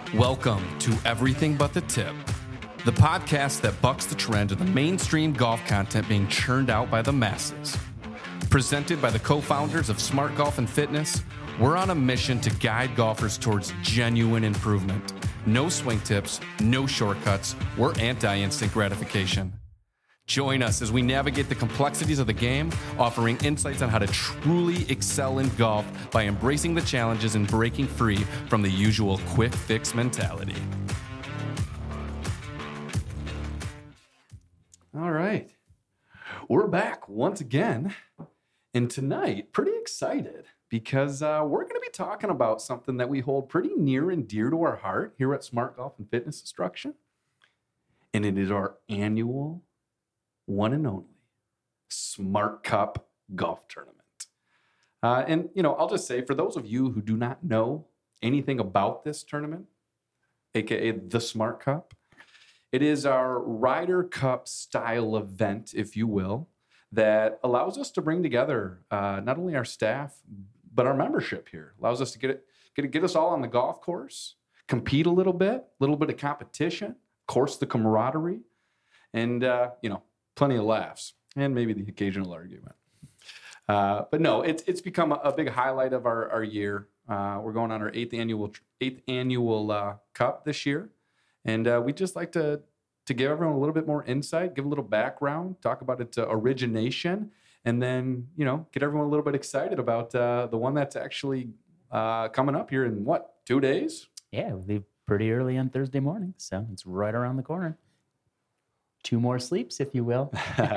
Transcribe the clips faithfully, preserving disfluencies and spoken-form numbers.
Welcome to Everything But the Tip, the podcast that bucks the trend of the mainstream golf content being churned out by the masses. Presented by the co-founders of Smart Golf and Fitness, we're on a mission to guide golfers towards genuine improvement. No swing tips, no shortcuts, we're anti-instant gratification. Join us as we navigate the complexities of the game, offering insights on how to truly excel in golf by embracing the challenges and breaking free from the usual quick fix mentality. All right, we're back once again, and tonight, pretty excited because uh, we're going to be talking about something that we hold pretty near and dear to our heart here at Smart Golf and Fitness Instruction, and it is our annual one and only Smart Cup Golf Tournament. Uh, and, you know, I'll just say, for those of you who do not know anything about this tournament, aka the Smart Cup, it is our Ryder Cup style event, if you will, that allows us to bring together uh, not only our staff, but our membership here. Allows us to get it, get it, get us all on the golf course, compete a little bit, a little bit of competition, of course, the camaraderie, and, uh, you know, plenty of laughs, and maybe the occasional argument. Uh, but no, it's it's become a, a big highlight of our, our year. Uh, we're going on our eighth annual eighth annual uh, cup this year, and uh, we just like to to give everyone a little bit more insight, give a little background, talk about its uh, origination, and then you know get everyone a little bit excited about uh, the one that's actually uh, coming up here in what two days? Yeah, we leave pretty early on Thursday morning, so it's right around the corner. Two more sleeps, if you will.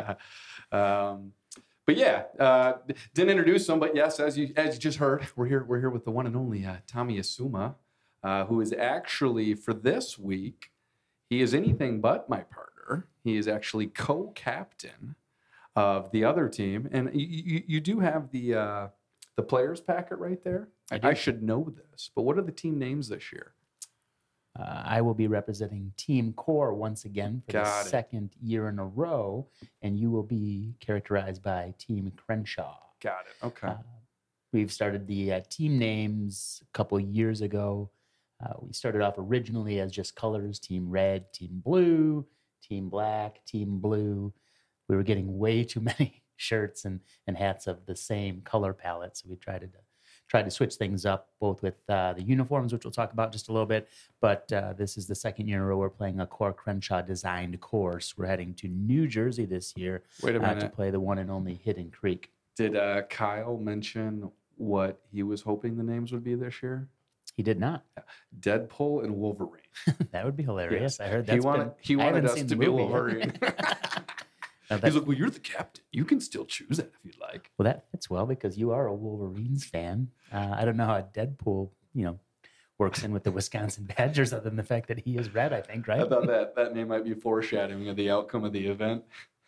um, but yeah, uh, didn't introduce him, but yes, as you as you just heard, we're here. We're here with the one and only uh, Tommy Asuma, uh, who is actually for this week. He is anything but my partner. He is actually co-captain of the other team, and you, you, you do have the uh, the players packet right there. I, I should know this, but what are the team names this year? Uh, I will be representing Team Core once again for Got the it. second year in a row, and you will be characterized by Team Crenshaw. Got it. Okay. Uh, we've started the uh, team names a couple years ago. Uh, we started off originally as just colors: Team Red, Team Blue, Team Black, Team Blue. We were getting way too many shirts and, and hats of the same color palette, so we tried to tried to switch things up, both with uh, the uniforms, which we'll talk about just a little bit. But uh, this is the second year in a row we're playing a Core Crenshaw designed course. We're heading to New Jersey this year Wait a uh, minute. to play the one and only Hidden Creek. Did uh, Kyle mention what he was hoping the names would be this year? He did not. Deadpool and Wolverine. That would be hilarious. Yes. I heard He that's wanted been, he I wanted haven't us seen to the be movie. Wolverine. Now, He's that's- like, well, you're the captain. You can still choose that if you'd like. well, that fits well because you are a Wolverines fan. Uh, I don't know how Deadpool, you know, works in with the Wisconsin Badgers, other than the fact that he is red, I think, right? I thought that that name might be foreshadowing of the outcome of the event.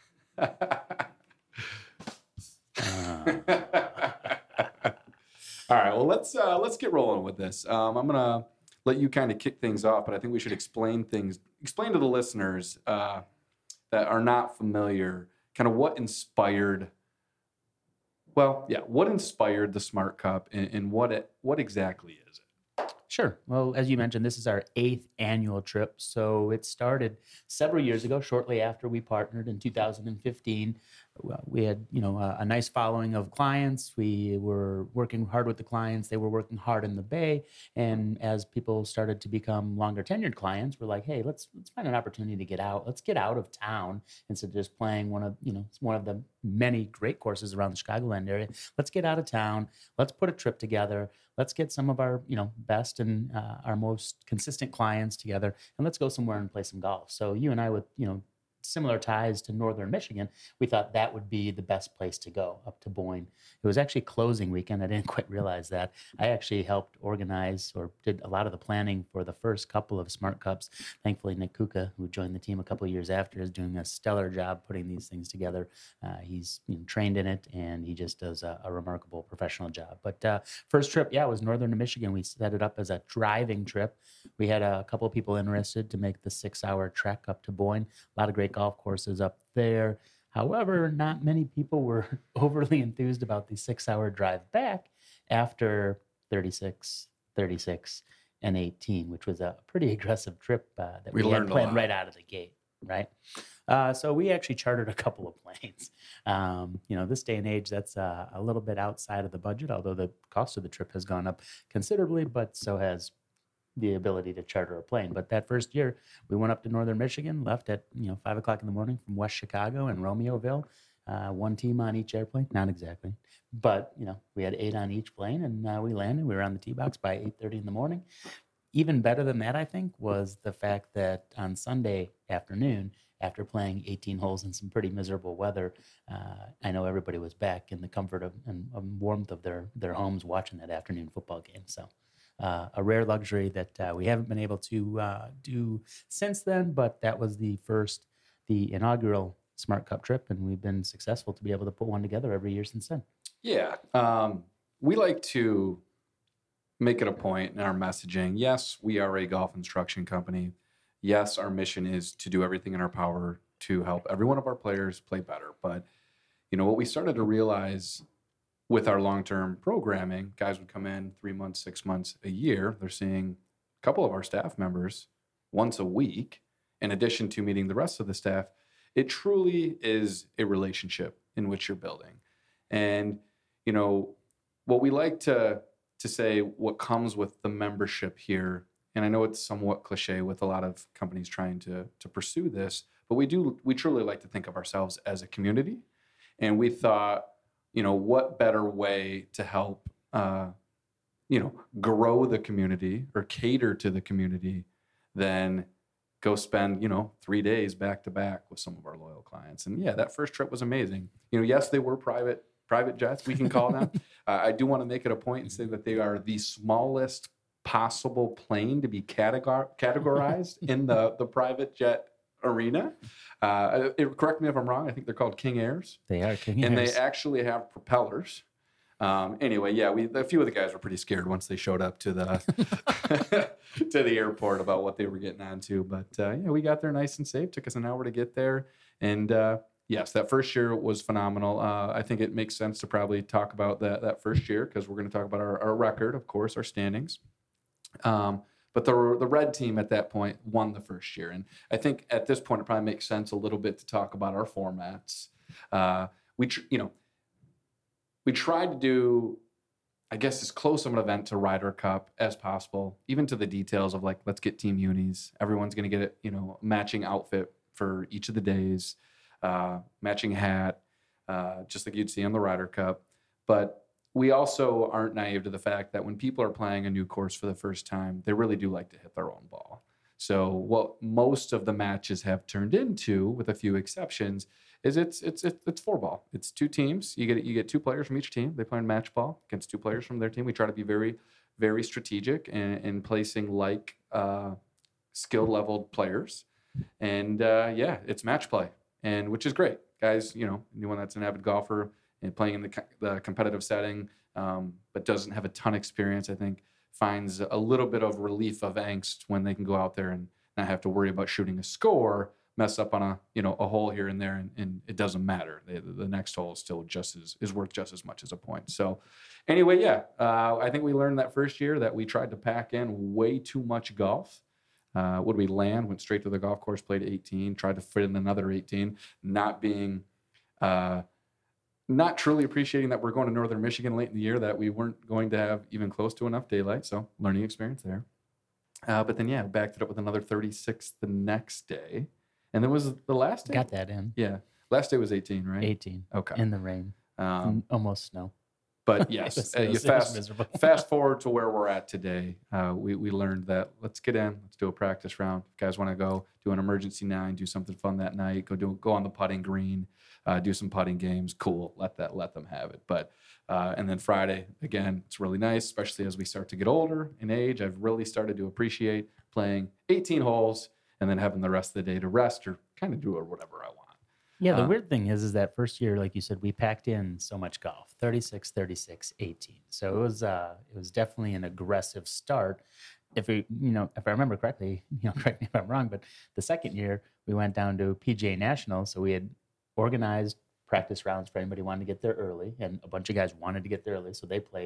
All right, well let's uh, let's get rolling with this. Um, I'm gonna let you kind of kick things off, but I think we should explain things, explain to the listeners uh, that are not familiar, kind of what inspired. Well, yeah, what inspired the Smart Cup, and, and what it what exactly is it? Sure. Well, as you mentioned, this is our eighth annual trip. So it started several years ago, shortly after we partnered in two thousand fifteen. Well, we had, you know, a, a nice following of clients. We were working hard with the clients. They were working hard in the Bay. And as people started to become longer tenured clients, we're like, hey, let's let's find an opportunity to get out. Let's get out of town instead of just playing one of, you know, one of the many great courses around the Chicagoland area. Let's get out of town. Let's put a trip together. Let's get some of our, you know, best and uh, our most consistent clients together, and let's go somewhere and play some golf. So you and I, with, you know, similar ties to Northern Michigan, we thought that would be the best place to go, up to Boyne. It was actually closing weekend. I didn't quite realize that. I actually helped organize or did a lot of the planning for the first couple of Smart Cups. Thankfully, Nick Kuka, who joined the team a couple of years after, is doing a stellar job putting these things together. Uh, he's, you know, trained in it, and he just does a, a remarkable professional job. But uh, first trip, yeah, was Northern Michigan. We set it up as a driving trip. We had a couple of people interested to make the six-hour trek up to Boyne. A lot of great golf courses up there. However, not many people were overly enthused about the six-hour drive back after thirty-six, thirty-six, and eighteen, which was a pretty aggressive trip uh, that We we, had learned a planned lot. right out of the gate, right? Uh, so we actually chartered a couple of planes. Um, you know, this day and age, that's uh, a little bit outside of the budget, although the cost of the trip has gone up considerably, but so has the ability to charter a plane. But that first year, we went up to northern Michigan, left at you know five o'clock in the morning from West Chicago and Romeoville. Uh, one team on each airplane, not exactly, but you know we had eight on each plane, and uh, we landed. We were on the tee box by eight thirty in the morning. Even better than that, I think, was the fact that on Sunday afternoon, after playing eighteen holes in some pretty miserable weather, uh, I know everybody was back in the comfort of and um, warmth of their their homes watching that afternoon football game. So. Uh, a rare luxury that uh, we haven't been able to uh, do since then, but that was the first, the inaugural Smart Cup trip, and we've been successful to be able to put one together every year since then. Yeah. Um, we like to make it a point in our messaging. Yes, we are a golf instruction company. Yes, our mission is to do everything in our power to help every one of our players play better. But, you know, what we started to realize with our long-term programming, guys would come in three months, six months, a year. They're seeing a couple of our staff members once a week, in addition to meeting the rest of the staff. It truly is a relationship in which you're building. And, you know, what we like to to say, what comes with the membership here, and I know it's somewhat cliche with a lot of companies trying to to pursue this, but we do, we truly like to think of ourselves as a community. And we thought, you know, what better way to help, uh, you know, grow the community or cater to the community than go spend, you know, three days back to back with some of our loyal clients. And yeah, that first trip was amazing. You know, yes, they were private, private jets, we can call them. uh, I do want to make it a point and say that they are the smallest possible plane to be categor- categorized in the, the private jet arena. Uh, it, correct me if I'm wrong. I think they're called King Airs. They are King And Airs. they actually have propellers. Um, anyway, yeah, we a few of the guys were pretty scared once they showed up to the to the airport about what they were getting onto. But uh, yeah, we got there nice and safe. Took us an hour to get there, and uh, yes, that first year was phenomenal. Uh, I think it makes sense to probably talk about that that first year because we're going to talk about our, our record, of course, our standings. Um, But the the red team at that point won the first year, and I think at this point it probably makes sense a little bit to talk about our formats. Uh, we tr- you know we tried to do, I guess, as close of an event to Ryder Cup as possible, even to the details of like, let's get team unis. Everyone's going to get it, you know, matching outfit for each of the days, uh, matching hat, uh, just like you'd see on the Ryder Cup. But we also aren't naive to the fact that when people are playing a new course for the first time, they really do like to hit their own ball. So what most of the matches have turned into, with a few exceptions, is it's it's it's, it's four ball. It's two teams. You get you get two players from each team. They play in match ball against two players from their team. We try to be very very strategic in, in placing like uh, skill leveled players, and uh, yeah, it's match play, and which is great, guys. You know, anyone that's an avid golfer and playing in the, the competitive setting, um, but doesn't have a ton of experience, I think, finds a little bit of relief of angst when they can go out there and not have to worry about shooting a score, mess up on a you know a hole here and there, and, and it doesn't matter. The, the next hole is still just as is worth just as much as a point. So, anyway, yeah, uh, I think we learned that first year that we tried to pack in way too much golf. Uh, what did we land? Went straight to the golf course, played eighteen, tried to fit in another eighteen, not being. Uh, Not truly appreciating that we're going to northern Michigan late in the year, that we weren't going to have even close to enough daylight. So learning experience there. Uh, but then, yeah, backed it up with another thirty-six the next day. And then was the last day? Got that in. Yeah. Last day was eighteen, right? eighteen. Okay. In the rain. Um, Almost snow. but yes, It was- uh, it you was- it was fast, miserable. fast forward to where we're at today. Uh, we, we learned that let's get in, let's do a practice round. If guys want to go do an emergency nine, do something fun that night, go do go on the putting green, uh, do some putting games. Cool. Let that let them have it. But uh, and then Friday, again, it's really nice, especially as we start to get older in age. I've really started to appreciate playing eighteen holes and then having the rest of the day to rest or kind of do whatever I want. Yeah, the Uh, weird thing is, is that first year, like you said, we packed in so much golf, thirty-six, thirty-six, eighteen. So it was, uh, it was definitely an aggressive start. If we, you know, if I remember correctly, you know, correct me if I'm wrong, but the second year we went down to P G A National. So we had organized practice rounds for anybody who wanted to get there early, and a bunch of guys wanted to get there early. So they played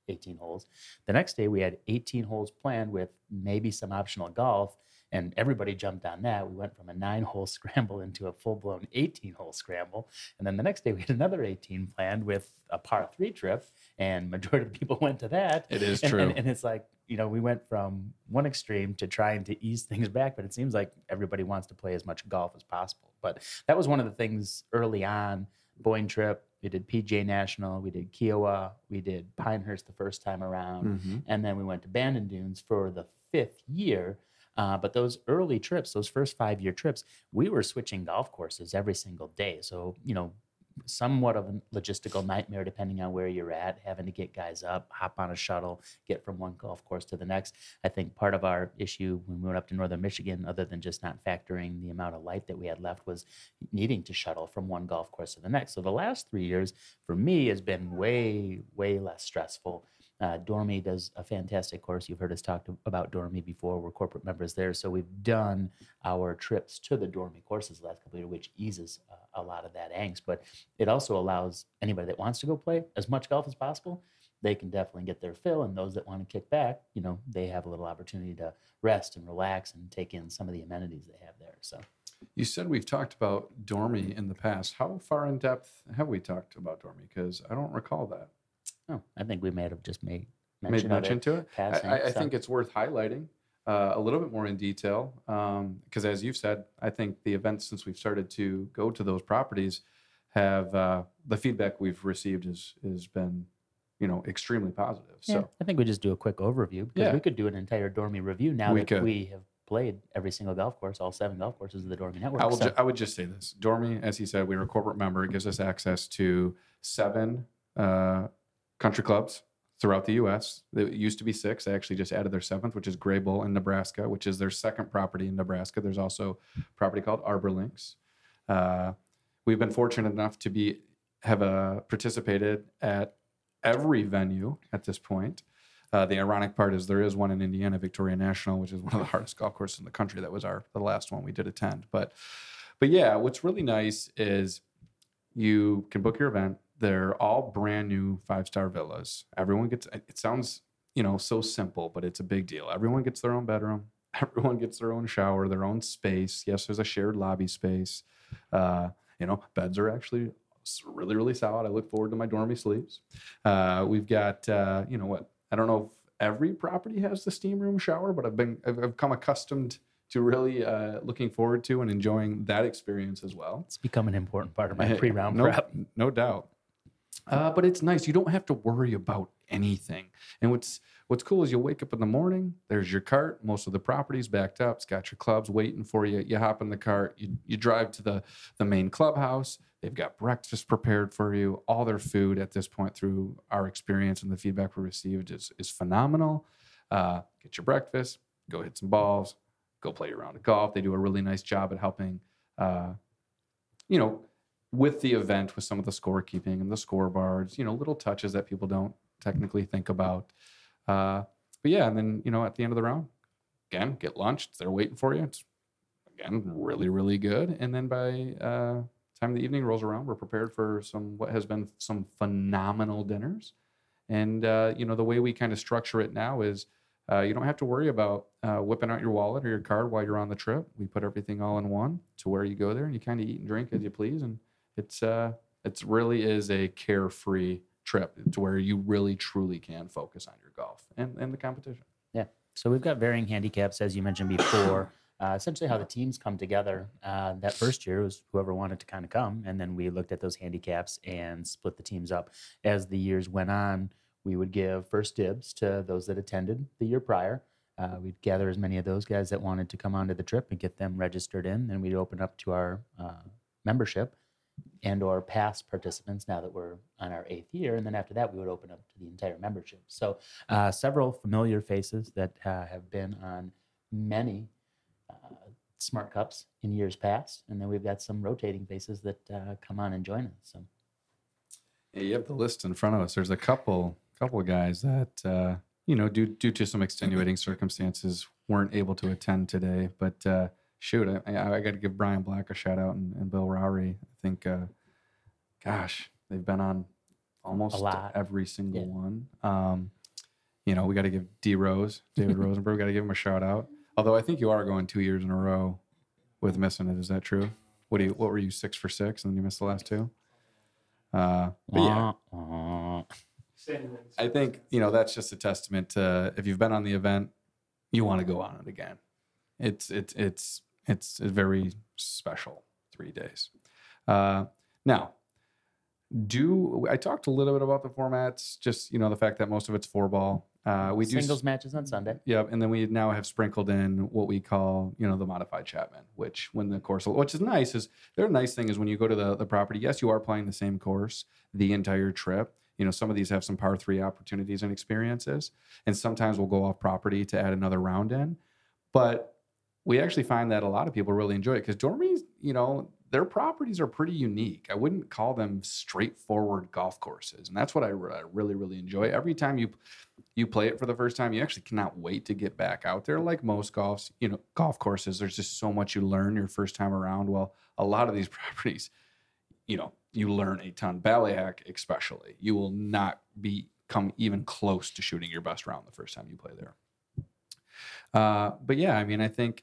eighteen holes. The next day we had eighteen holes planned with maybe some optional golf, and everybody jumped on that. We went from a nine hole scramble into a full blown eighteen hole scramble. And then the next day we had another eighteen planned with a par three trip, and majority of the people went to that. It is and, true. And, and it's like, you know, we went from one extreme to trying to ease things back, but it seems like everybody wants to play as much golf as possible. But that was one of the things early on. Boyne Trip, we did P G A National, we did Kiowa, we did Pinehurst the first time around, Mm-hmm. and then we went to Bandon Dunes for the fifth year. Uh, but those early trips, those first five-year trips, we were switching golf courses every single day. So, you know, somewhat of a logistical nightmare depending on where you're at, having to get guys up, hop on a shuttle, get from one golf course to the next. I think part of our issue when we went up to Northern Michigan, other than just not factoring the amount of light that we had left, was needing to shuttle from one golf course to the next. So the last three years for me has been way, way less stressful. Uh, Dormy does a fantastic course. You've heard us talk to, about Dormy before. We're corporate members there. So we've done our trips to the Dormy courses the last couple of years, which eases uh, a lot of that angst. But it also allows anybody that wants to go play as much golf as possible, they can definitely get their fill. And those that want to kick back, you know, they have a little opportunity to rest and relax and take in some of the amenities they have there. So You said we've talked about Dormy in the past. How far in depth have we talked about Dormy? Because I don't recall that. oh, I think we may have just made Made mention, of mention it to it. passing. I, I So- think it's worth highlighting uh, a little bit more in detail because, as you've said, I think the events since we've started to go to those properties have uh, the feedback we've received has has been, you know, extremely positive. Yeah, So I think we just do a quick overview because Yeah. we could do an entire Dormy review now We that could. we have played every single golf course, all seven golf courses of the Dormy Network. I will. So- Ju- I would just say this: Dormy, as he said, we are a corporate member. It gives us access to seven uh, country clubs throughout the U S. It used to be six. They actually just added their seventh, which is Gray Bull in Nebraska, which is their second property in Nebraska. There's also a property called Arbor Links. Uh, we've been fortunate enough to be have uh, participated at every venue at this point. Uh, the ironic part is there is one in Indiana, Victoria National, which is one of the hardest golf courses in the country. That was our the last one we did attend. But but yeah, what's really nice is you can book your event. They're all brand new five-star villas. Everyone gets, it sounds, you know, so simple, but it's a big deal. Everyone gets their own bedroom. Everyone gets their own shower, their own space. Yes, there's a shared lobby space. Uh, you know, beds are actually really, really solid. I look forward to my dormy sleeps. Uh, we've got, uh, you know what, I don't know if every property has the steam room shower, but I've been, I've, I've come accustomed to really uh, looking forward to and enjoying that experience as well. It's become an important part of my pre-round no, prep. No doubt. Uh, but it's nice. You don't have to worry about anything. And what's what's cool is you wake up in the morning, there's your cart. Most of the property's backed up. It's got your clubs waiting for you. You hop in the cart. You, you drive to the, the main clubhouse. They've got breakfast prepared for you. All their food at this point through our experience and the feedback we received is, is phenomenal. Uh, get your breakfast, go hit some balls, go play a round of golf. They do a really nice job at helping, uh, you know, with the event, with some of the scorekeeping and the scoreboards, you know, little touches that people don't technically think about. Uh, but yeah, and then, you know, at the end of the round, again, get lunch. It's there waiting for you. It's, again, really, really good. And then by uh, time the evening rolls around, we're prepared for some, what has been some phenomenal dinners. And, uh, you know, the way we kind of structure it now is uh, you don't have to worry about uh, whipping out your wallet or your card while you're on the trip. We put everything all in one to where you go there and you kind of eat and drink as you please. And It's uh, it's really is a carefree trip to where you really truly can focus on your golf and, and the competition. Yeah. So we've got varying handicaps, as you mentioned before. Uh, essentially, how the teams come together. Uh, that first year was whoever wanted to kind of come, and then we looked at those handicaps and split the teams up. As the years went on, we would give first dibs to those that attended the year prior. Uh, we'd gather as many of those guys that wanted to come onto the trip and get them registered in. Then we'd open up to our uh, membership and or past participants now that we're on our eighth year. And then after that, we would open up to the entire membership. So uh, several familiar faces that uh, have been on many uh, Smart Cups in years past. And then we've got some rotating faces that uh, come on and join us. So Yeah, you have the list in front of us. There's a couple couple of guys that, uh, you know, due, due to some extenuating circumstances, weren't able to attend today. But uh, shoot, I, I, I got to give Brian Black a shout out and, and Bill Rowry. I think, uh, gosh, they've been on almost A lot. every single Yeah. one. Um, you know, we got to give D Rose, David Rosenberg, got to give him a shout out. Although I think you are going two years in a row with missing it. Is that true? What do you? What were you six for six, and then you missed the last two? Uh, but yeah, I think you know that's just a testament to if you've been on the event, you want to go on it again. It's it's it's it's a very special three days. Uh, now, do I talked a little bit about the formats? Just you know the fact that most of it's four ball. Uh, we Singles do singles matches on Sunday. Yeah, and then we now have sprinkled in what we call, you know, the modified Chapman, which when the course, which is nice, is their nice thing is when you go to the, the property, yes, you are playing the same course the entire trip. You know, some of these have some par three opportunities and experiences, and sometimes we'll go off property to add another round in. But we actually find that a lot of people really enjoy it because Dormy's, you know, their properties are pretty unique. I wouldn't call them straightforward golf courses, and that's what I, re- I really, really enjoy. Every time you you play it for the first time, you actually cannot wait to get back out there. Like most golfs, you know, golf courses, there's just so much you learn your first time around. Well, a lot of these properties, you know, you learn a ton. Ballyhack, especially, you will not be come even close to shooting your best round the first time you play there. Uh, but yeah, I mean, I think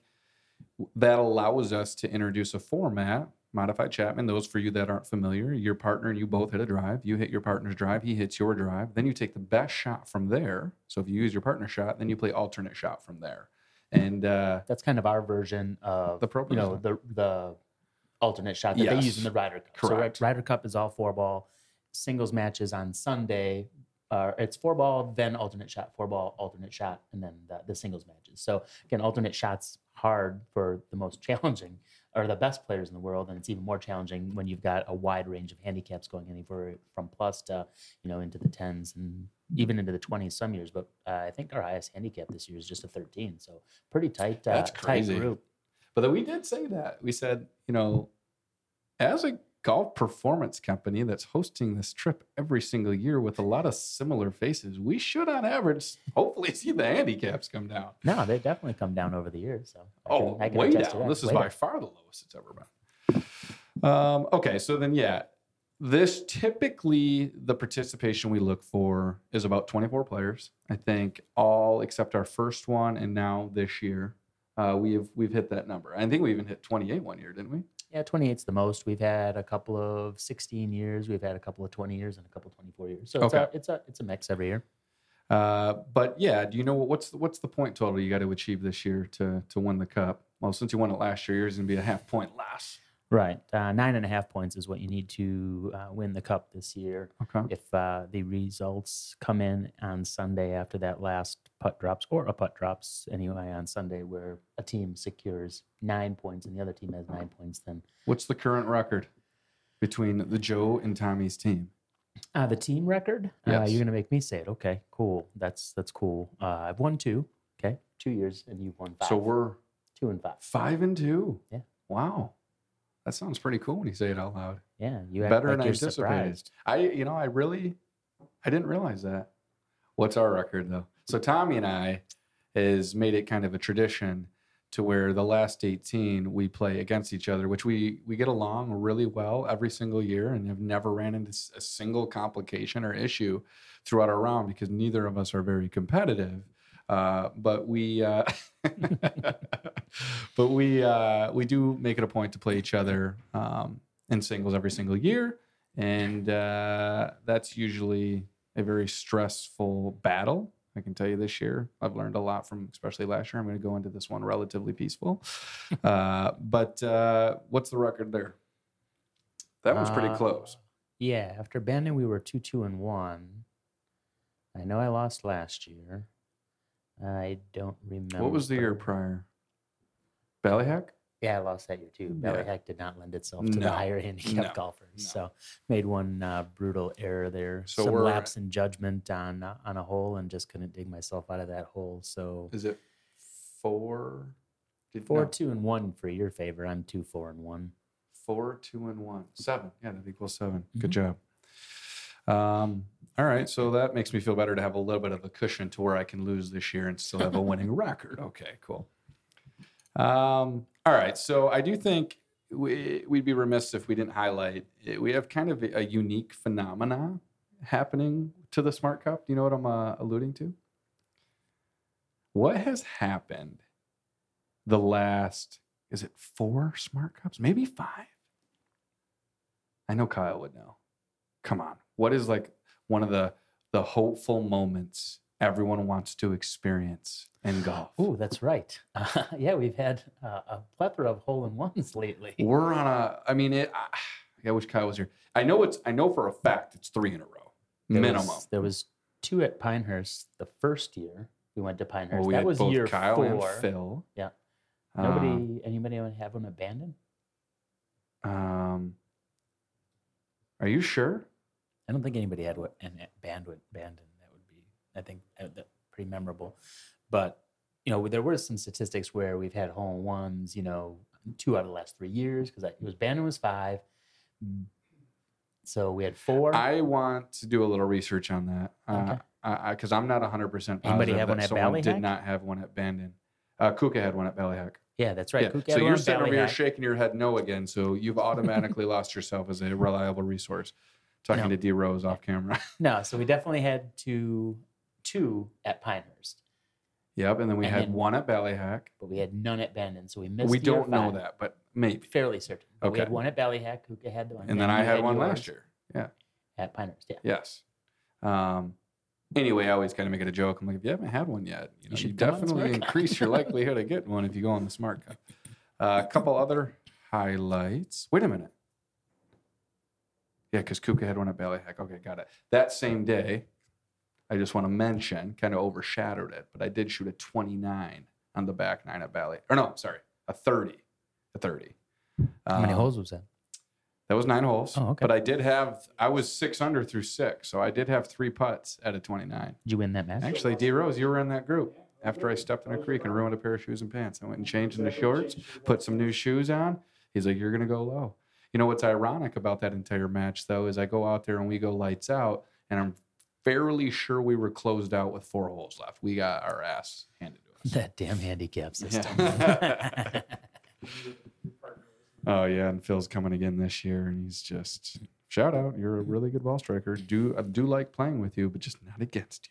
that allows us to introduce a format, modified Chapman. Those for you that aren't familiar, your partner and you both hit a drive. You hit your partner's drive, he hits your drive. Then you take the best shot from there. So if you use your partner's shot, then you play alternate shot from there. And uh, that's kind of our version of the pro, you know, the the alternate shot that yes. they use in the Ryder Cup. Correct. So Ryder Cup is all four ball. Singles matches on Sunday. Uh, it's four ball, then alternate shot, four ball, alternate shot, and then the, the singles matches. So again, alternate shots hard for the most challenging or the best players in the world, and it's even more challenging when you've got a wide range of handicaps going anywhere from plus to you know into the tens and even into the twenties some years. But uh, I think our highest handicap this year is just a thirteen, so pretty tight. Uh, That's crazy. Tight group. But then we did say that we said you know as a golf performance company that's hosting this trip every single year with a lot of similar faces, we should on average hopefully see the handicaps come down. No, they definitely come down over the years. So I oh can, I can way attest down to that. This is Way by down. far the lowest it's ever been. Um, okay, so then yeah, this typically the participation we look for is about twenty-four players. I think all except our first one and now this year uh, we've we've hit that number. I think we even hit twenty-eight one year, didn't we? Yeah, twenty-eight's the most. We've had a couple of sixteen years. We've had a couple of twenty years and a couple of twenty-four years. So it's Okay. a it's a it's a mix every year. Uh, but yeah, do you know what, what's what's the point total you got to achieve this year to to win the cup? Well, since you won it last year, yours is gonna be a half point less. Right, uh, nine and a half points is what you need to uh, win the cup this year. Okay. If uh, the results come in on Sunday after that last putt drops, or a putt drops anyway on Sunday, where a team secures nine points and the other team has nine points, then What's the current record between the Joe and Tommy's team? uh, the team record. Uh, Yes. you're gonna make me say it. Okay, cool. That's that's cool. Uh, I've won two. Okay, two years, and you've won five. So we're two and five. five and two. Yeah. Wow. That sounds pretty cool when you say it out loud. Yeah, you act Better like than I you're anticipated. surprised. I, you know, I really, I didn't realize that. What's our record though? So Tommy and I has made it kind of a tradition to where the last eighteen we play against each other, which we we get along really well every single year and have never ran into s- a single complication or issue throughout our round because neither of us are very competitive. Uh, but we, uh, but we, uh, we do make it a point to play each other um, in singles every single year, and uh, that's usually a very stressful battle. I can tell you this year, I've learned a lot from, especially last year. I'm going to go into this one relatively peaceful. Uh, but uh, what's the record there? That was pretty Uh, close. Yeah, after Bandon, we were two, two, and one. I know I lost last year. I don't remember. What was the year prior? Ballyhack? Yeah, I lost that year too. Yeah. Ballyhack did not lend itself to No, the higher handicap no, golfers, no. so made one uh, brutal error there. So Some we're- lapse in judgment on uh, on a hole, and just couldn't dig myself out of that hole. So Is it four? Did, four, no, two, and one for your favor. I'm two, four, and one. Four, two, and one. Seven. Yeah, that equals seven. Mm-hmm. Good job. Um, all right. So that makes me feel better to have a little bit of a cushion to where I can lose this year and still have a winning record. Okay, cool. Um, all right. So I do think we, we'd be remiss if we didn't highlight it. We have kind of a, a unique phenomena happening to the Smart Cup. Do you know what I'm uh, alluding to? what has happened the last, is it four Smart Cups? Maybe five? I know Kyle would know. Come on. What is like one of the the hopeful moments everyone wants to experience in golf? Oh, that's right. Uh, yeah, we've had uh, a plethora of hole-in-ones lately. We're on a, I mean, it, I, I wish Kyle was here. I know it's, I know for a fact it's three in a row, There minimum. Was, there was two at Pinehurst the first year we went to Pinehurst. Well, we that had was both year Kyle four. and Phil. Yeah. Nobody, Um, anybody have one abandoned? um, are you sure? I don't think anybody had what an abandoned. Abandoned. That would be, I think, uh, that pretty memorable. But you know, there were some statistics where we've had hole in ones. You know, two out of the last three years because it was Bandon was five. So we had four. I want to do a little research on that. Okay. Uh, because I'm not one hundred percent Anybody positive have one that at someone did Ballyhack? not have one at Bandon. Uh, Kuka had one at Ballyhack. yeah, that's right. Yeah. Cook So had one you're at sitting over here Ballyhack. shaking your head no again. So you've automatically lost yourself as a reliable resource. Talking No. to D Rose off camera. No, so we definitely had two, two at Pinehurst, Yep. And then we And had then- one at Ballyhack. but we had none at Bandon. So we missed. We year don't know five. that, but maybe. Fairly certain. But We had Okay. one at Ballyhack. Kuka had the one. And then I you had one yours last year. Yeah. at Pinehurst. Yeah. Yes. Um, anyway, I always kind of make it a joke. I'm like, if you haven't had one yet, you, know, you, should come on the definitely Smart Cup. increase your likelihood of getting one if you go on the Smart Cup. Uh, a couple other highlights. Wait a minute. Yeah, because Kuka had one at Ballyhack. Okay, got it. That same day, I just want to mention, kind of overshadowed it, but I did shoot a twenty-nine on the back nine at Bally. Or no, sorry, a thirty. A thirty. How many Um, holes was that? That was nine holes. Oh, okay. But I did have, I was six under through six. So I did have three putts at a twenty-nine. Did you win that match? Actually, D Rose, you were in that group. After I stepped in a creek and ruined a pair of shoes and pants, I went and changed into shorts, put some new shoes on. He's like, you're going to go low. You know what's ironic about that entire match, though, is I go out there and we go lights out, and I'm fairly sure we were closed out with four holes left. We got our ass handed to us. That damn handicap system. Yeah. Oh, yeah, and Phil's coming again this year, and he's just, shout out, you're a really good ball striker. Do I do like playing with you, but just not against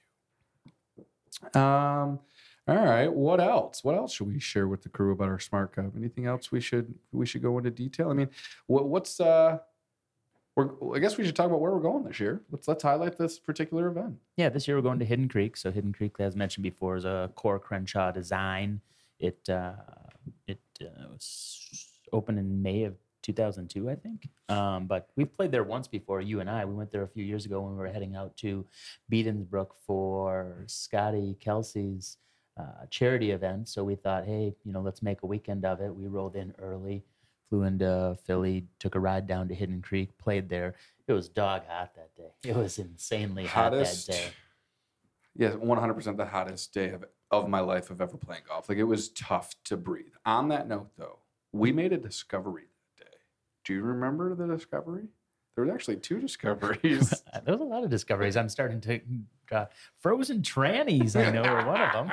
you. Um, all right, what else? What else should we share with the crew about our Smart Cup? Anything else we should we should go into detail? I mean, what what's uh, we're I guess we should talk about where we're going this year. Let's let's highlight this particular event. Yeah, this year we're going to Hidden Creek. So Hidden Creek, as mentioned before, is a Core Crenshaw design. It uh, it uh, was opened in May of two thousand two, I think. Um, but we've played there once before, you and I. We went there a few years ago when we were heading out to Beatonsbrook for Scotty Kelsey's uh, charity event. So we thought, hey, you know, let's make a weekend of it. We rolled in early, flew into Philly, took a ride down to Hidden Creek, played there. It was dog hot that day. It was insanely Hottest, hot that day. yeah, one hundred percent the hottest day of, of my life of ever playing golf. Like, it was tough to breathe. On that note, though, we made a discovery that day. Do you remember the discovery? There was actually two discoveries. There was a lot of discoveries. I'm starting to uh, frozen trannies. I know are one of them.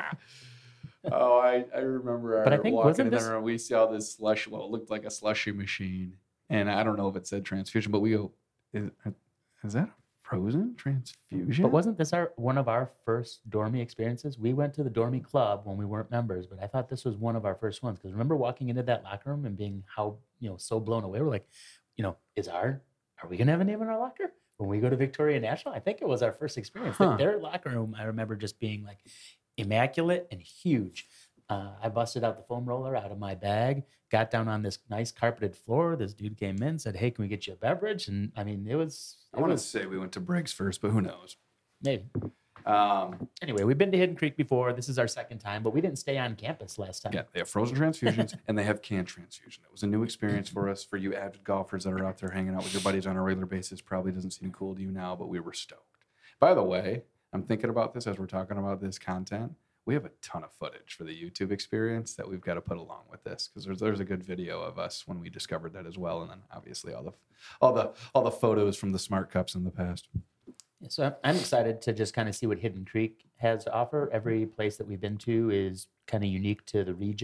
Oh, I, I remember our But I think- walking wasn't in this- there and we saw this slush. Well, it looked like a slushy machine, and I don't know if it said transfusion, but we go, is, is that a frozen transfusion? But wasn't this our one of our first Dormy experiences? We went to the Dormy Club when we weren't members, but I thought this was one of our first ones because remember walking into that locker room and being how you know so blown away. We're like, you know, is our are we gonna have a name in our locker when we go to Victoria National? I think it was our first experience. Huh. Their locker room, I remember just being like immaculate and huge. Uh, I busted out the foam roller out of my bag, got down on this nice carpeted floor. This dude came in, said, "Hey, can we get you a beverage?" And I mean, it was. It I want to was say we went to Briggs first, but who knows? maybe. Um, Anyway, we've been to Hidden Creek before. This is our second time, but we didn't stay on campus last time. yeah, they have frozen transfusions and they have canned transfusion. It was a new experience for us. For you avid golfers that are out there hanging out with your buddies on a regular basis, probably doesn't seem cool to you now, but we were stoked. By the way, I'm thinking about this as we're talking about this content. We have a ton of footage for the YouTube experience that we've got to put along with this because there's there's a good video of us when we discovered that as well, and then obviously all the all the all the photos from the Smart Cups in the past. So I'm- I'm excited to just kind of see what Hidden Creek has to offer. Every place that we've been to is kind of unique to the region.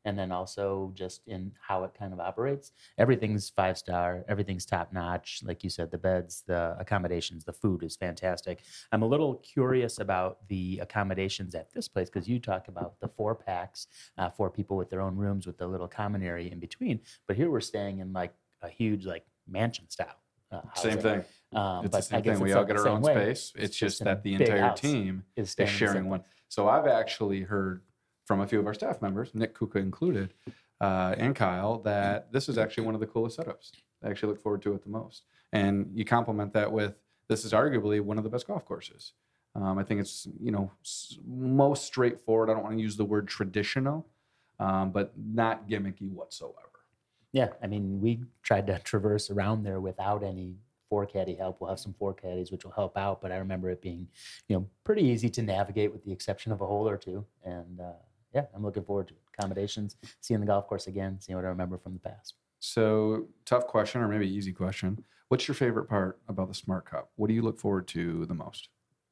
and then also just in how it kind of operates. Everything's five star, everything's top notch. Like you said, the beds, the accommodations, the food is fantastic. I'm a little curious about the accommodations at this place because you talk about the four packs, uh, four people with their own rooms with the little common area in between. But here we're staying in like a huge like mansion style. Uh, Same housing. thing. Um, It's but the same I guess thing. We it's all not get the our same own way. space. It's, It's just just in a that the big entire house team is is staying in the sharing same one. place. So I've actually heard from a few of our staff members, Nick Kuka included, uh, and Kyle, that this is actually one of the coolest setups. I actually look forward to it the most. And you complement that with this is arguably one of the best golf courses. Um, I think it's, you know, s- most straightforward. I don't want to use the word traditional, um, but not gimmicky whatsoever. Yeah, I mean, we tried to traverse around there without any four caddy help. We'll have some four caddies, which will help out, but I remember it being, you know, pretty easy to navigate with the exception of a hole or two. And uh, yeah, I'm looking forward to it. Accommodations, seeing the golf course again, seeing what I remember from the past. So, tough question, or maybe easy question. What's your favorite part about the Smart Cup? What do you look forward to the most?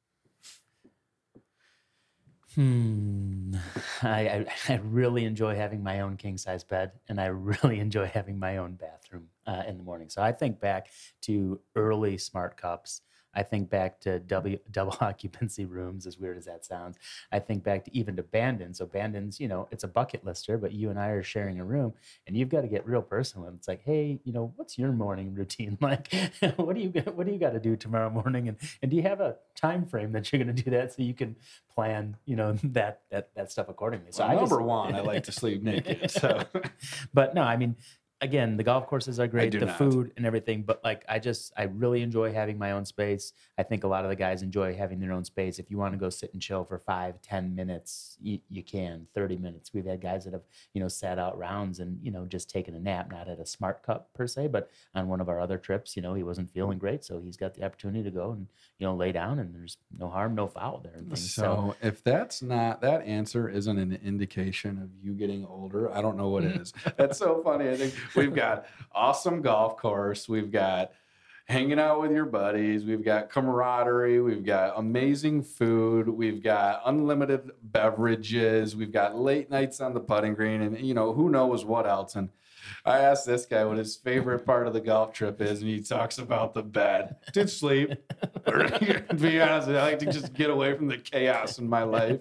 Hmm. I, I I really enjoy having my own king size bed, and I really enjoy having my own bathroom uh, in the morning. So I think back to early smart cups. I think back to w, double occupancy rooms, as weird as that sounds. I think back to even to Bandon. So Bandon's, you know, it's a bucket lister, but you and I are sharing a room, and you've got to get real personal. It's like, hey, you know, what's your morning routine like? what do you what do you got to do tomorrow morning? And and do you have a time frame that you're going to do that so you can plan, you know, that that that stuff accordingly. So Well, I number just, one, I like to sleep naked. So, but no, I mean, again, the golf courses are great, do the not. food and everything, but like I just I really enjoy having my own space. I think a lot of the guys enjoy having their own space. If you want to go sit and chill for five, ten minutes, you, you can. Thirty minutes. We've had guys that have, you know, sat out rounds and, you know, just taken a nap, not at a smart cup per se, but on one of our other trips, you know, he wasn't feeling great, so he's got the opportunity to go and, you know, lay down, and there's no harm, no foul there and things. so if that's not, that answer isn't an indication of you getting older, I don't know what is. That's so funny. I think we've got awesome golf course. We've got hanging out with your buddies. We've got camaraderie. We've got amazing food. We've got unlimited beverages. We've got late nights on the putting green, and you know, who knows what else. And I asked this guy what his favorite part of the golf trip is, and he talks about the bed. Did sleep. Or, to be honest, I like to just get away from the chaos in my life.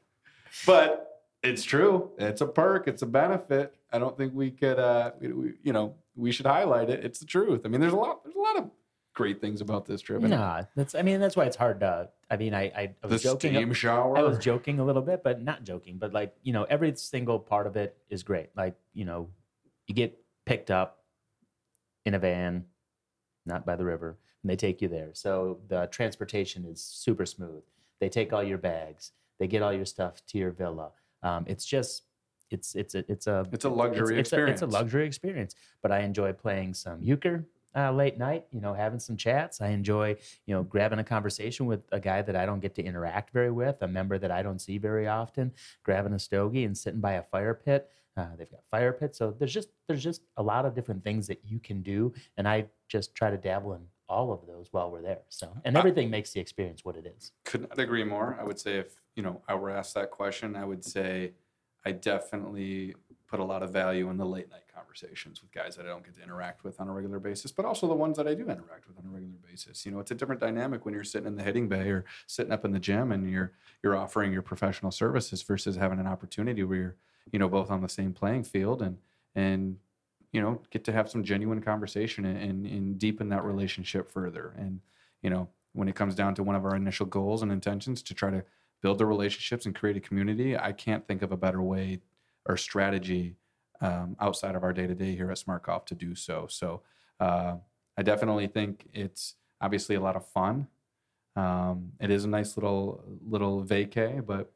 But it's true. It's a perk. It's a benefit. I don't think we could, uh, we, we, you know, we should highlight it. It's the truth. I mean, there's a lot, there's a lot of great things about this trip. And Nah, that's. I mean, that's why it's hard to. I mean, I I, I the was joking. steam shower. I was joking a little bit, but not joking. But like, you know, every single part of it is great. Like, you know, you get picked up in a van, not by the river, and they take you there. So the transportation is super smooth. They take all your bags. They get all your stuff to your villa. Um, it's just. It's it's a it's a It's a luxury it's, it's a, experience. it's a luxury experience. But I enjoy playing some euchre uh, late night. You know, having some chats. I enjoy you know grabbing a conversation with a guy that I don't get to interact very with, a member that I don't see very often. Grabbing a stogie and sitting by a fire pit. Uh, they've got fire pits, so there's just there's just a lot of different things that you can do, and I just try to dabble in all of those while we're there. So, and everything makes the experience what it is. Could not agree more. I would say if, you know, I were asked that question, I would say I definitely put a lot of value in the late night conversations with guys that I don't get to interact with on a regular basis, but also the ones that I do interact with on a regular basis. You know, it's a different dynamic when you're sitting in the hitting bay or sitting up in the gym and you're you're offering your professional services versus having an opportunity where you're, you know, both on the same playing field and and you know, get to have some genuine conversation and, and, and deepen that relationship further. And, you know, when it comes down to one of our initial goals and intentions to try to build the relationships and create a community, I can't think of a better way or strategy um, outside of our day-to-day here at Smart Golf to do so. So uh, I definitely think it's obviously a lot of fun. Um, it is a nice little little vacay, but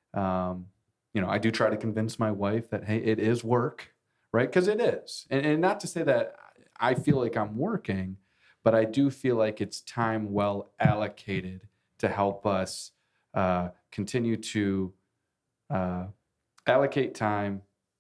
um, you know, I do try to convince my wife that, hey, it is work, right? Because it is. And, and not to say that I feel like I'm working, but I do feel like it's time well allocated to help us uh, continue to uh, allocate time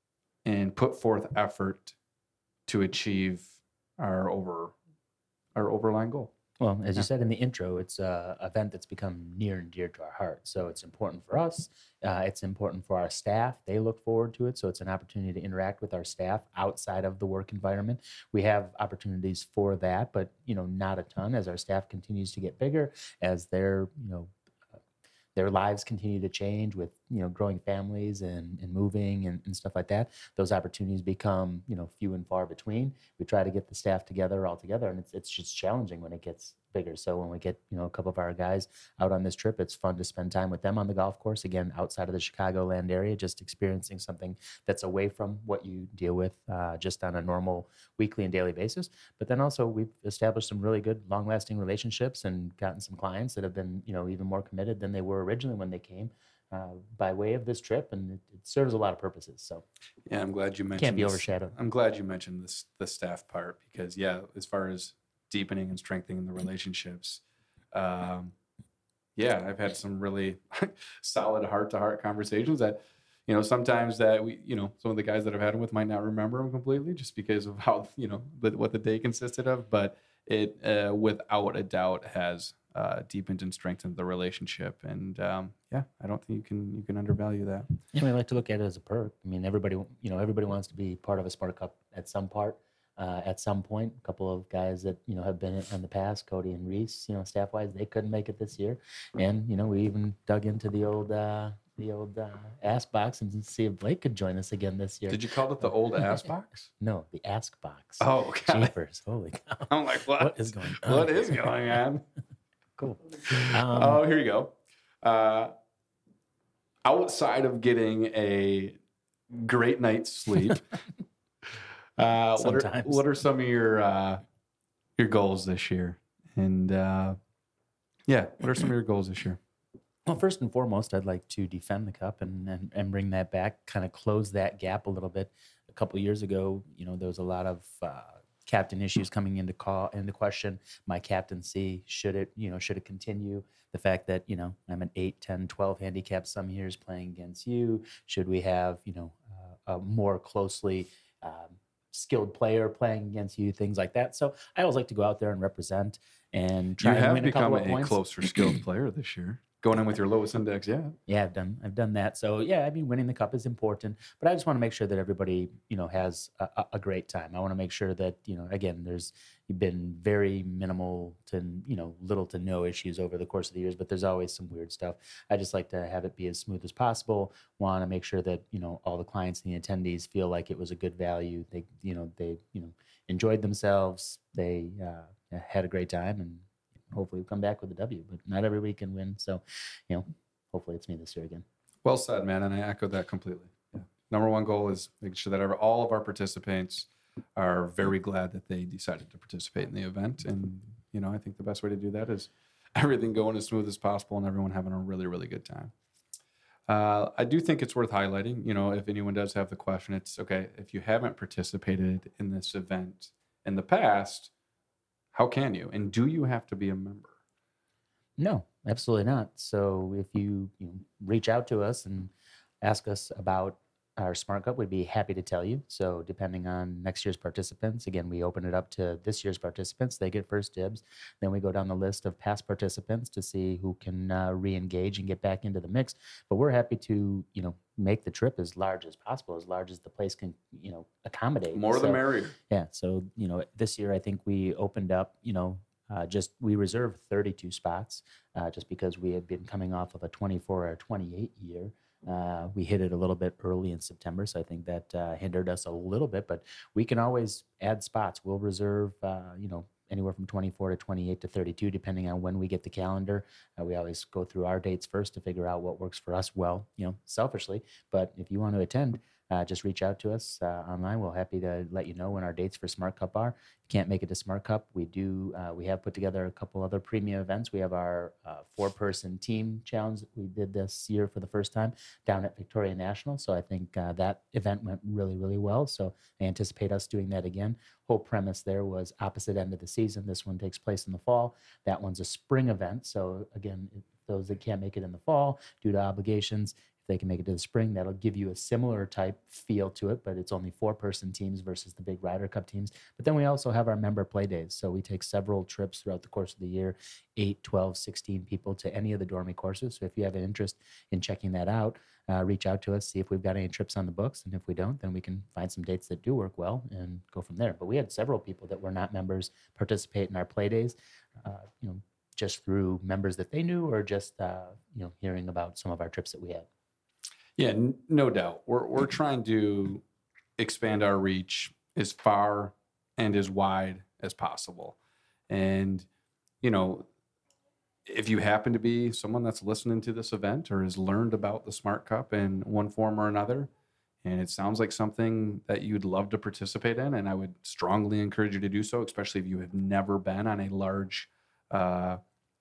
and put forth effort to achieve our over our overlying goal. Well, as you Yeah. said in the intro, it's a event that's become near and dear to our heart. So it's important for us. Uh, it's important for our staff. They look forward to it. So it's an opportunity to interact with our staff outside of the work environment. We have opportunities for that, but you know, not a ton as our staff continues to get bigger, as their you know their lives continue to change with you know growing families and, and moving and, and stuff like that. Those opportunities become you know few and far between. We try to get the staff together all together, and it's it's just challenging when it gets bigger. So when we get you know a couple of our guys out on this trip, it's fun to spend time with them on the golf course, again outside of the Chicagoland area, just experiencing something that's away from what you deal with uh, just on a normal weekly and daily basis. But then also we've established some really good long lasting relationships and gotten some clients that have been you know even more committed than they were originally when they came uh, by way of this trip, and it, it serves a lot of purposes. So Yeah, I'm glad you mentioned. can't be this. overshadowed. I'm glad you mentioned this the staff part because yeah, as far as deepening and strengthening the relationships, um, yeah, I've had some really solid heart to heart conversations that you know sometimes that we you know some of the guys that I've had them with might not remember them completely just because of how you know the, what the day consisted of, but it uh, without a doubt has uh, deepened and strengthened the relationship, and um, yeah, I don't think you can you can undervalue that. And we like to look at it as a perk. I mean, everybody, you know, everybody wants to be part of a Smart Cup at some part, uh, at some point. A couple of guys that you know have been in the past, Cody and Reese, you know, staff wise, they couldn't make it this year, and you know, we even dug into the old, uh, the old uh, ask box and see if Blake could join us again this year. Did you call it the old ass box? No, the ask box. Oh, okay. Jeepers! Holy cow! I'm like, what? What is going on? What is going on? Cool. Um, Oh, here you go. Uh, outside of getting a great night's sleep, uh, what are Sometimes. what are some of your uh, your goals this year? And uh, yeah, what are some of your goals this year? Well, first and foremost, I'd like to defend the cup and and, and bring that back, kind of close that gap a little bit. A couple of years ago, you know, there was a lot of uh, captain issues coming into call into question. My captaincy, should it, you know, should it continue? The fact that, you know, I'm an eight, ten, twelve handicap some years playing against you. Should we have, you know, uh, a more closely um, skilled player playing against you, things like that. So I always like to go out there and represent and try You and have win a couple become of a points. closer skilled player this year, going in with your lowest index yet. Yeah, I've done I've done that. So yeah, I mean, winning the cup is important, but I just want to make sure that everybody you know has a, a- a great time. I want to make sure that you know again, there's been very minimal to you know little to no issues over the course of the years, but there's always some weird stuff. I just like to have it be as smooth as possible. Want to make sure that you know all the clients and the attendees feel like it was a good value. They you know they you know enjoyed themselves. They uh, had a great time, and hopefully we come back with a W. But not every week can win, so you know. Hopefully it's me this year again. Well said, man, and I echo that completely. Yeah. Number one goal is making sure that every, all of our participants are very glad that they decided to participate in the event. And, you know, I think the best way to do that is everything going as smooth as possible and everyone having a really, really good time. Uh, I do think it's worth highlighting, you know, if anyone does have the question, it's okay, if you haven't participated in this event in the past, how can you? And do you have to be a member? No, absolutely not. So if you, you know, reach out to us and ask us about our Smart Cup, we'd be happy to tell you. So depending on next year's participants, again, we open it up to this year's participants. They get first dibs. Then we go down the list of past participants to see who can uh, re-engage and get back into the mix. But we're happy to, you know, make the trip as large as possible, as large as the place can, you know, accommodate. More so, the merrier. Yeah. So, you know, this year I think we opened up, you know, Uh, just we reserved thirty-two spots uh, just because we had been coming off of a twenty-four or twenty-eight year. Uh, we hit it a little bit early in September, so I think that uh, hindered us a little bit. But we can always add spots. We'll reserve, uh, you know, anywhere from twenty-four to twenty-eight to thirty-two, depending on when we get the calendar. Uh, we always go through our dates first to figure out what works for us well, you know, selfishly. But if you want to attend, uh, just reach out to us uh, online. We're happy to let you know when our dates for Smart Cup are. If you can't make it to Smart Cup, we do. Uh, we have put together a couple other premium events. We have our uh, four-person team challenge that we did this year for the first time down at Victoria National. So I think uh, that event went really, really well. So I anticipate us doing that again. Whole premise there was opposite end of the season. This one takes place in the fall. That one's a spring event. So again, it, those that can't make it in the fall due to obligations, If they can make it to the spring, that'll give you a similar type feel to it, but it's only four-person teams versus the big Ryder Cup teams. But then we also have our member play days. So we take several trips throughout the course of the year, eight, twelve, sixteen people to any of the Dormy courses. So if you have an interest in checking that out, uh, reach out to us, see if we've got any trips on the books. And if we don't, then we can find some dates that do work well and go from there. But we had several people that were not members participate in our play days, uh, you know, just through members that they knew or just, uh, you know, hearing about some of our trips that we had. Yeah, n- no doubt. We're we're trying to expand our reach as far and as wide as possible. And, you know, if you happen to be someone that's listening to this event or has learned about the Smart Cup in one form or another, and it sounds like something that you'd love to participate in, and I would strongly encourage you to do so, especially if you have never been on a large uh,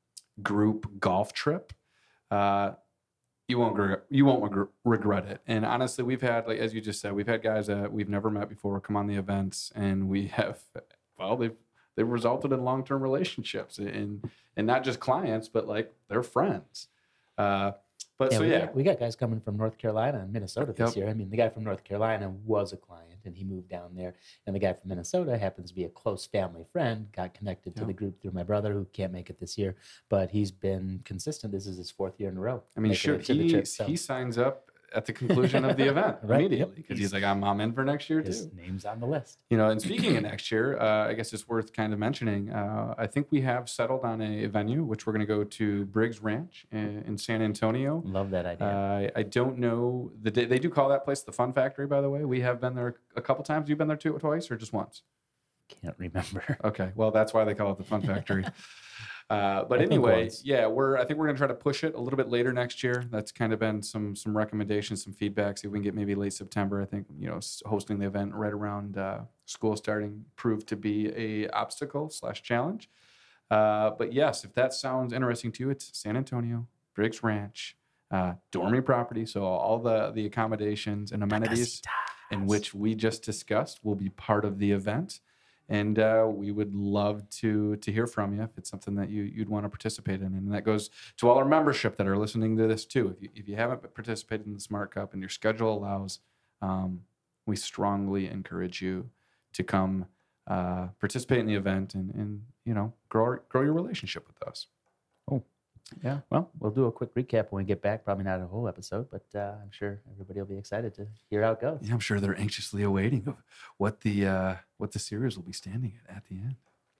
group golf trip, uh, you won't regret, you won't regr- regret it. And honestly, we've had, like as you just said, we've had guys that we've never met before come on the events, and we have, well, they've they've resulted in long-term relationships, and and not just clients, but like they're friends. Uh, but yeah, so we yeah, got, we got guys coming from North Carolina and Minnesota this Yep. year. I mean, the guy from North Carolina was a client and he moved down there, and the guy from Minnesota happens to be a close family friend. Got connected to Yep. the group through my brother, who can't make it this year, but he's been consistent. This is his fourth year in a row. I mean, making sure, it to the he trip, so he signs up at the conclusion of the event Right, immediately yep. because he's like, I'm, I'm in for next year his too. name's on the list. You know, and speaking of next year, uh, I guess it's worth kind of mentioning. Uh, I think we have settled on a venue, which we're going to go to Briggs Ranch in, in San Antonio. Love that idea. Uh, I don't know the day, they do call that place the Fun Factory, by the way. We have been there a couple times. You've been there two twice or just once? Can't remember. Okay, well that's why they call it the Fun Factory. Uh, but I think anyway, once. yeah, we're I think we're gonna try to push it a little bit later next year. That's kind of been some some recommendations, some feedback. See if we can get maybe late September. I think you know s- hosting the event right around uh, school starting proved to be a obstacle slash challenge. Uh, but yes, if that sounds interesting to you, it's San Antonio, Briggs Ranch, uh, Dormy property. So all the the accommodations and amenities in which we just discussed will be part of the event. And uh, we would love to to hear from you if it's something that you, you'd want to participate in. And that goes to all our membership that are listening to this too. If you, if you haven't participated in the Smart Cup and your schedule allows, um, we strongly encourage you to come uh, participate in the event and, and you know grow grow your relationship with us. Oh, Yeah. well, we'll do a quick recap when we get back. Probably not a whole episode, but uh, I'm sure everybody will be excited to hear how it goes. Yeah, I'm sure they're anxiously awaiting of what the uh, what the series will be standing at at the end.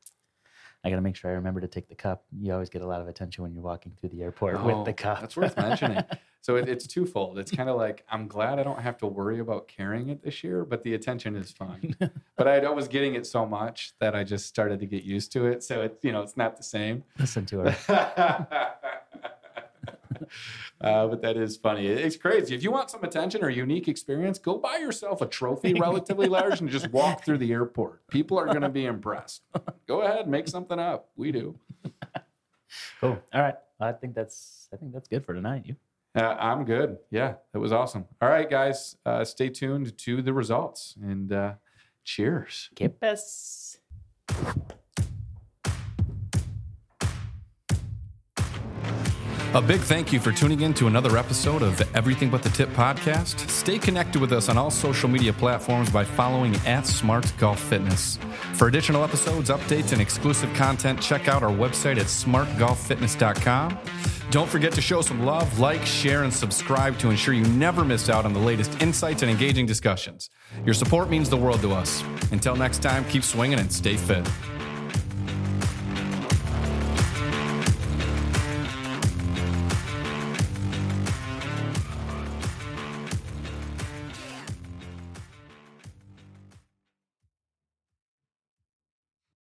I got to make sure I remember to take the cup. You always get a lot of attention when you're walking through the airport Oh, with the cup. That's worth mentioning. So it, it's twofold. It's kind of like, I'm glad I don't have to worry about carrying it this year, but the attention is fun. But I, I was getting it so much that I just started to get used to it. So it's, you know, it's not the same. Listen to her. uh, but that is funny. It- It's crazy. If you want some attention or unique experience, go buy yourself a trophy relatively large and just walk through the airport. People are going to be impressed. Go ahead, make something up. We do. Cool. All right. I think that's I think that's good for tonight. You. Uh, I'm good. Yeah, that was awesome. All right, guys, uh, stay tuned to the results and uh, cheers. Que pes. A big thank you for tuning in to another episode of the Everything But the Tip podcast. Stay connected with us on all social media platforms by following at Smart Golf Fitness. For additional episodes, updates, and exclusive content, check out our website at smart golf fitness dot com. Don't forget to show some love, like, share, and subscribe to ensure you never miss out on the latest insights and engaging discussions. Your support means the world to us. Until next time, keep swinging and stay fit.